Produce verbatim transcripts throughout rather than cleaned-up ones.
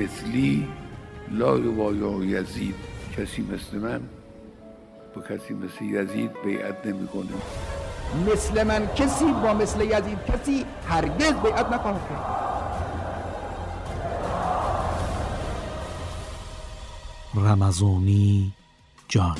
مثلی لا یبایع یزید، کسی مثل من با کسی مثل یزید بیعت نمی کنه. مثل من کسی با مثل یزید کسی هرگز بیعت نخواهد کرد. رمضانی جان.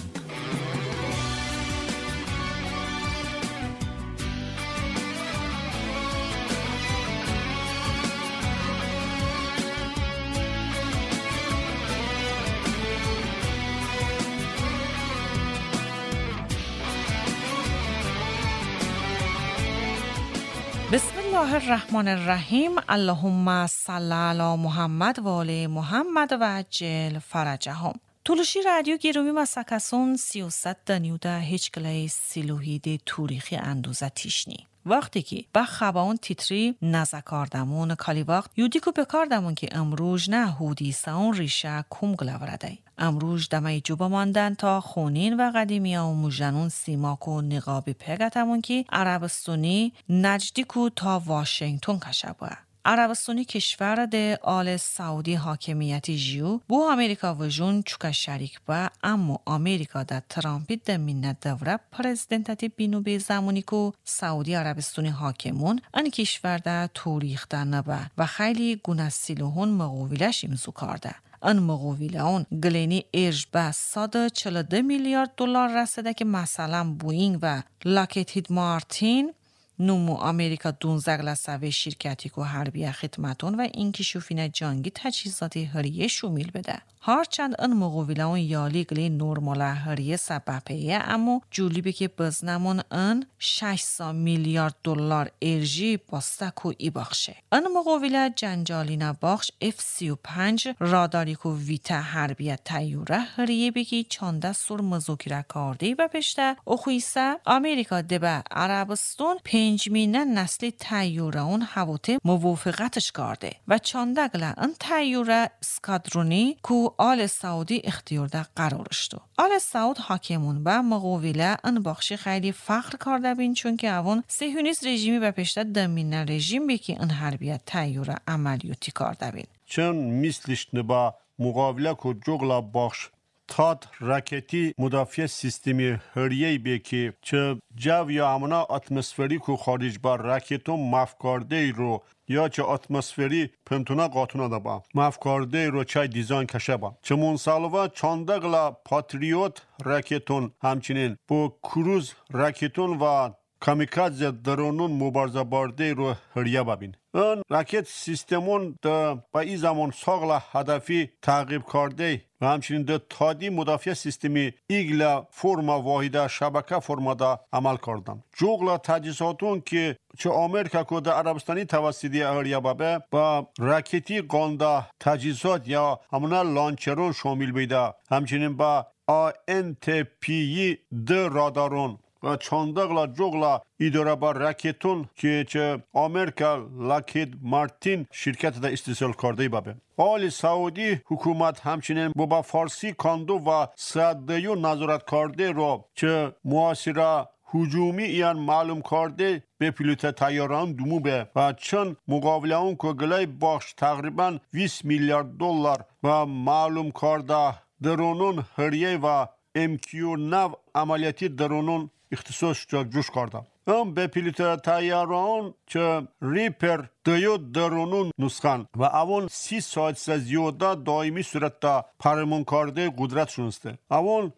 بسم الله الرحمن الرحیم. اللهم صل علی محمد و آل محمد و عجل فرجهم. Tulushi radyo گرامی مسکسون سیاست دنیوده هیچ کلای سیلوهید توریخی اندوزه تیشنی. وقتی که با خباون تیتری نزکاردمون کالی وقت یودی که بکاردمون که امروز نه هودی ساون ریشه کم گلورده. امروز دمای جوبا ماندن تا خونین و قدیمی ها و مجنون سیماک و نقابی پگتمون که عربستانی نجدی که تا واشنگتن کشه بوه. عربستانی کشور ده آل سعودی حاکمیتی جیو بو امریکا و جون چوکا شریک با اما امریکا ده ترامپی ده منت دوره پرزیدنتاتی بینو به زمانی که سعودی عربستانی حاکمون ان کشور ده توریخ ده نبه و خیلی گونه سیلوهون مقویلش امزو کرده. ان مقویله اون گلینی ارج به صد و چهل و دو میلیارد دلار رسیده که مثلا بوینگ و لاکهید مارتین نمو امریکا دونزده گلسوه شرکتی که حربی خدمتون و این کشوفین جنگی تجهیزات هریه شمیل بده. هرچند ان مقویله اون یالی گلی نورمال هریه سببه اما جولیبی که بزنمون ان ششصد میلیارد دلار ارژی باستکو ای بخشه. ان مقویله جنجالی نباخش اف سی و پنج راداری که ویتا حربی تیوره هریه بگی چانده سور مذاکره کردی و پشته اخویسه امریکا دبه عربستان پنجمینه نسلی تیوره اون هواته موافقتش کرده و چانده گله ان تیوره اسکادرونی که آل سعودی اختیار ده قرارش دو. آل سعود حاکمون با مقویله ان بخشی خیلی فخر کرده بین چون که اون صهیونیست رژیمی به پشته دمینه رژیم بکی ان حربیت تیوره عملیاتی کرده بین. چون مثلش نبا مقابله که جغلا بخش تاد راکتی مدافع سیستمی هریه‌ای بکی چه جو یا امنا اتمسفری که خارج بر راکتو مفکارده رو یا چه اتمسفری پنتونا قاتونا دا با مفکارده رو چای دیزاین کشه با چه منسالوه چانده گلا پاتریوت راکتون همچنین با کروز راکتون و کامیکادز درونون مبارزه بارده رو هریه ببین. این راکت سیستمون دا با ای زمان ساغلا هدفی تعقیب کرده و همچنین دا تادی مدافع سیستمی ایگلا فرما واحده شبکه فرما دا عمل کردن. جوغلا تجهیزاتون که چه امریکا که دا عربستانی توسطی هریه ببه با راکتی قانده تجهیزات یا همونا لانچرون شامل بیده. همچنین با آ ان تی پی ده رادارون و چاندقلا جوغلا ایداره با راکتون که چه امریکا لاکهید مارتین شرکت دا استثمار کرده بابه. آل سعودی حکومت همچنین با فارسی کاندو و صدیو نظارت کرده رو چه معاصره هجومی ایان معلوم کرده به پیلوت تیاران دومو به و چون مقابله اون که گلای بخش تقریبا بیست میلیارد دلار و معلوم کرده درونون هریه و ام کیو نه عملیاتی درونون اختصاص جوش کرده. ام به پیلوت تیاران چه ریپر دیو درونون نسخن و اون سی ساعت زیاده دائمی صورت دا پرمون کرده قدرت شونسته. اون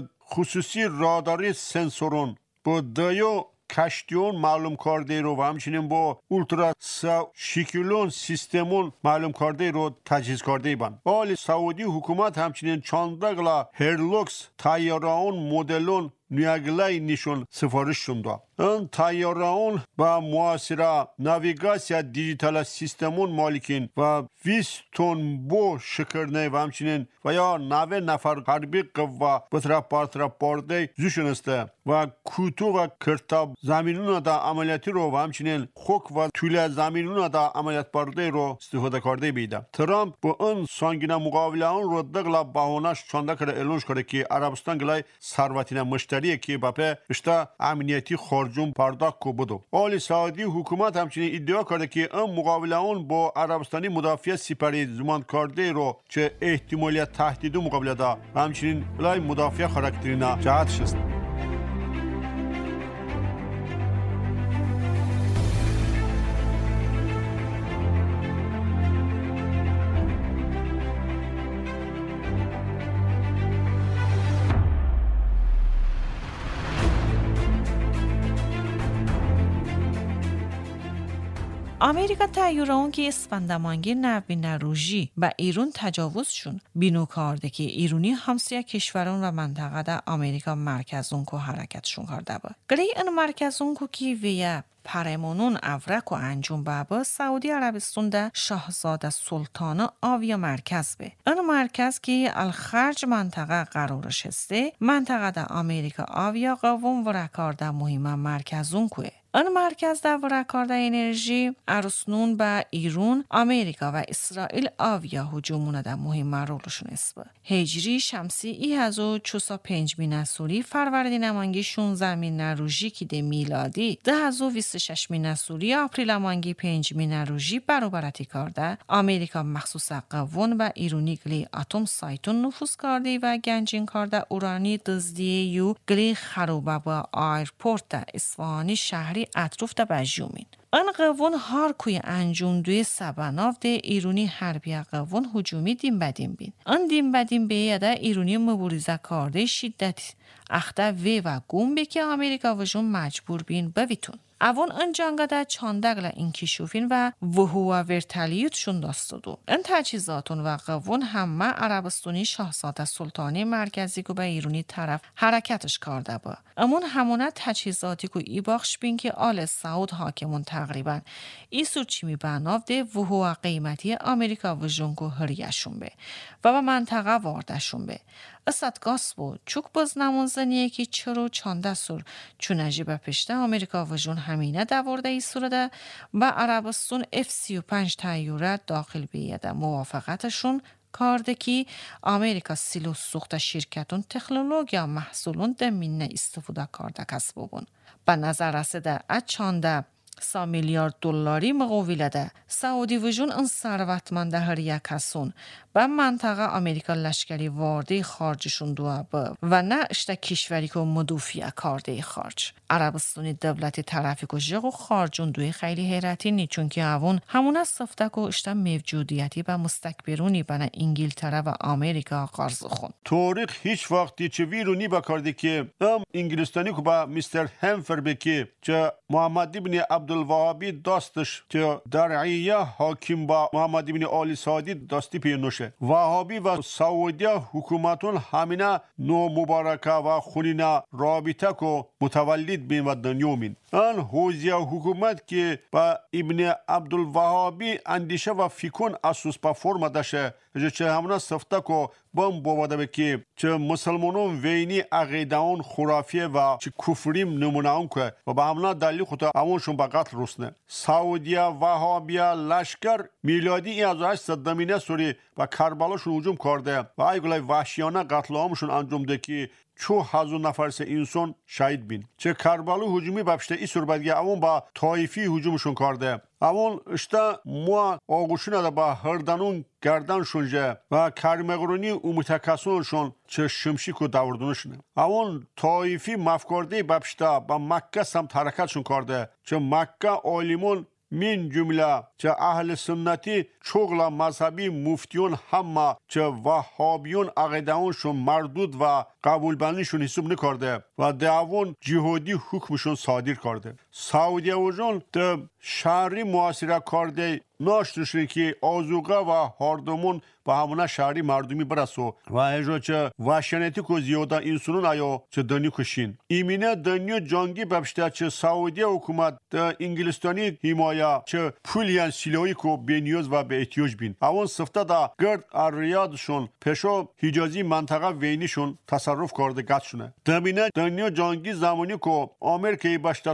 خصوصی راداری سنسورون با دیو کشتیون معلوم کرده رو و همچنین با اولترا شیکلون سیستمون معلوم کرده رو تجهیز کرده بند. آل سعودی حکومت همچنین چاندگلا هرلوکس تیاران مدلون نیاگلای نشون سفارش شونده. این تیاران با معاصره ناویگاسیا دیجیتال سیستمون مالکین و بیست تن بو شکرنه و همچنین و یا نوه نفر حربی قوه بطرف پارطرف بارده زوشنسته و کوتو و کرتاب زمینون دا عملیاتی رو و همچنین خوک و طول زمینون دا عملیات بارده رو استفاده کرده بیده. ترامپ با اون سانگینه مقابله اون رو دقلا بهانش چانده کرده اعلانش کرده که عربستان گلای ثروتین مشتری سریع که باپه اشتا امنیتی خارجون پرداخت کو بدو. آل سعودی حکومت همچنین ادعا کرده که ام مقابله اون با عربستانی مدافع سپری زمان کرده رو چه احتمالیت تهدید مقابله دا همچنین لای مدافع خاراکترینا جهت شست. آمریکا تایوران که اسفندمانگی نوین روژی و ایران تجاوز شون بینو کرده که ایرانی همسایه کشوران و منطقه دا آمریکا مرکزون که حرکتشون کرده با. گلی این مرکزون که کی ویا پرمونون افرق و انجام بابا سعودی عربستان ده شاهزاده سلطانه آویا مرکز به. این مرکز که الخرج منطقه قرارش هسته منطقه ده آمریکا آویا قوم و رکارده مهمه مرکزون که. این مرکز در ورکارد انرژی ارسنون به ایران، آمریکا و اسرائیل آویا هجومونه در مهم رولشون است. هجری شمسی ای هزار و چهارصد و پنج مینسوری فروردین مانگی شانزده مینروژی که ده میلادی ده هزار و بیست و شش مینسوری آپریل مانگی پنج مینروژی برابرتی کرده آمریکا مخصوص قوون و ایرانی گلی اتم سایتون نفوذ کرده و گنجین کرده اورانی دزدی یو گلی خروبه با ایرپورت اصفهانی شهری اطراف دا بجومین. ان قوون هار کوی انجام دوی سبناف ده ایرانی حربی قوون هجومی دیم بدیم بین. ان دیم بدیم به یاده ایرانی مبارزه کرده شدت اخته وی و گم به که آمریکا وجون مجبور بین بویتون. اوان ان جنگا دا چاندگل این کشوفین و وحو و ورتالیتشون داستدو. این تجهیزاتون و قوون همه عربستانی شاهزاده سلطانی مرکزی که به ایرانی طرف حرکتش کرده با. امون همونه تجهیزاتی که ای باخش بین که آل سعود حاکمون تقریبا ای سوچیمی بناف ده وحو و قیمتی آمریکا و جنگو هریشون به و به منطقه واردشون به. اسد گاس بود چوک باز نمونزنیه که چرو چانده سور چونجی به پشته آمریکا و جون همینه دوارده ای سورده و عربستان اف سی و پنج تایوره داخل بیده موافقتشون کارده که آمریکا سیلو سوخت شرکتون تکنولوژیا محصولون دمینه استفاده کرده کسب بون. به نظر رسیده از چانده سه میلیارد دلاری مقاوله ده سعودی وجون ان ثروتمند هر یک کسون به منطقه آمریکا لشکری وارده خارجشون دو با و نه اشته کشوری که مدوفیه کارده خارج عربستانی دولتی طرفی که جغو خارجون دوی خیلی حیرتی نی چون که اوون همون صفته که اشته موجودیتی به مستکبرونی بنا انگلتره و آمریکا قرض خون. تاریخ هیچ وقتی چه ویرونی بکرده که ام انگلستانی که با میستر همفر بکی چه محمد ابن عبدالوهابی داستش که درعیه حاکم با محمد ابن آل سعودی داستی پینوشه. وهابی و سعودی حکومتون همینه نو مبارکه و خونینا رابطه که متولد بین و دنیومین. آن حوزیه حکومت که با ابن عبدالوهابی اندیشه و فکرون اساس با فرم داشته چه همونا سفته که بام بواده بکی چه مسلمانون وینی عقیدهون خرافیه و چه کفریم نمونه اون که و با همونا دلیل خود همونشون با قتل رسنه. سعودیه وهابیه لشکر میلادی هزار و هشتصد دمینه سوری و کربلاشون هجوم کرده و ایگلای وحشیانه قتل عامشون انجام ده که چو هزار نفر سه انسان شهید بین. چه کربلو هجومی بپشته ای سربدگی اون با طایفی هجومشون کرده. اون اشتا ما آغوشونه ده با هردنون گردنشون جه و کرمغرونی و متکسونشون چه شمشیک و دوردونشونه. اون طایفی مفکرده بپشته با مکه سمت حرکتشون کرده. چه مکه آلیمون من جمله چه اهل سنتی چغلا مذهبی مفتیون همه چه وهابیون عقیده‌شون مردود و قبول بندیشون حساب نکرده و دعوون جهادی حکمشون صادر کرده. سعودی وجون ده شهری معاصره کرده ناشتشون که آزوقه و هاردمون و همونه شهری مردمی برسو و اجا چه وحشنیتی که زیاده انسانون آیا چه دنی کشین. ایمینه دنیا جنگی ببشته چه سعودی حکومت ده انگلستانی حمایه چه پولیان سیلوی که بینیوز و به احتیاج بین. اون سفته ده گرد ریادشون پشو حجازی منطقه وینیشون تصرف کرده گت شونه. دمینه دنیا جنگی زمانی که آمریکای بشتتون بنا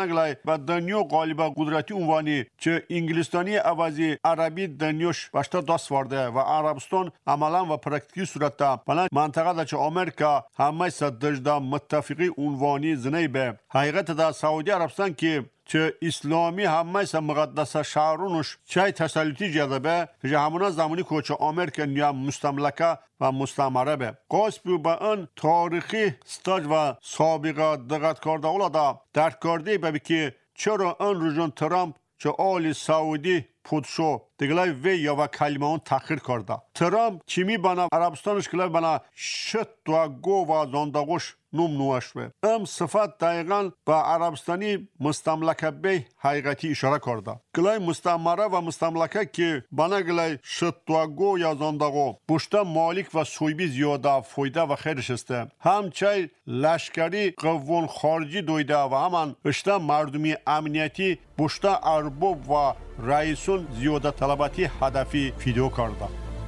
گلای و دنیا غالب قدرتی عنوانی که انگلیستانی عوضی عربی دنیاش باشتا دست ورده و عربستان عملا و پرکتیکی صورت بلند منطقه دا چه آمریکا همه صدجدا متفقی عنوانی زنی به حقیقت دا سعودی عربستان که چه اسلامی همه سه مقدس شهرونش چای تسلطی جذبه که همونا زمانی که چه آمریکا نیا مستملکه و مستعمره به قاسب به آن تاریخی ستاج و سابقه دقت کرده اولادا درک کرده به که چرا آن رژیم ترامپ چه آل سعودی پودشو دیگلای وی یا و کلمه اون تأخیر کرده ترامپ چیمی بنا عربستانش کلای بنا شت و گو و زندگوش نوم نوش به ام صفت دقیقا با عربستانی مستملکه به حقیقتی اشاره کرده گلای مستعمره و مستملکه که بنا گلای شت و گو یا زندگو بشته مالک و سویبی زیاده فایده و خیرش است هم چای لشکری قوون خارجی دویده و همان اشته مردمی امنیتی بشته ارباب و رئیسون زیاده طلباتی هدفی فیدیو کرده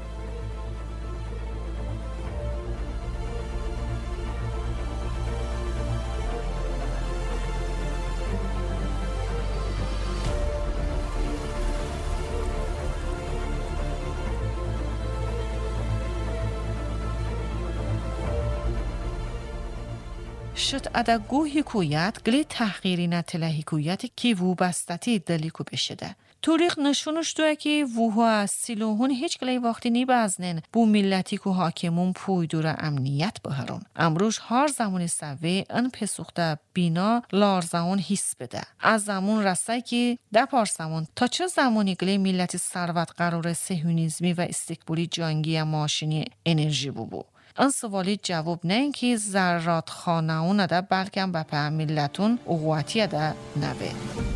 شد ادگو حکویت گلی تحقیری نتله حکویت کی وو بستتی دلیکو بشده توریخ نشونش دوه که ووها سیلوهون هیچ گلی وقتی نی بازنن بو ملتی که حاکمون پویدور امنیت بهرون امروز هر زمانی سوی ان پسوخته بینا لار زمان حس بده از زمان رسای که ده پارسمون تا چه زمانی گلی ملتی ثروت قرار صهیونیسمی و استکبولی جنگی ماشینی انرژی بو بو این سوالی جواب نه اینکه ذرات خانه اون ده بلکه هم به په ملتون قوتی ده نوه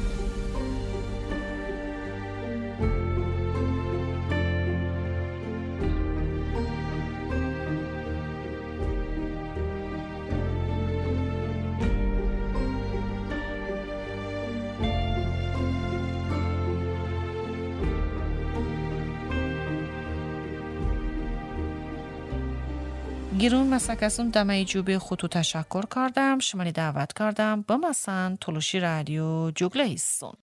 گیرون مسکسون دمه جوبه خودتو تشکر کردم شمانی دعوت کردم با مسان تلوشی رادیو جوگله هستون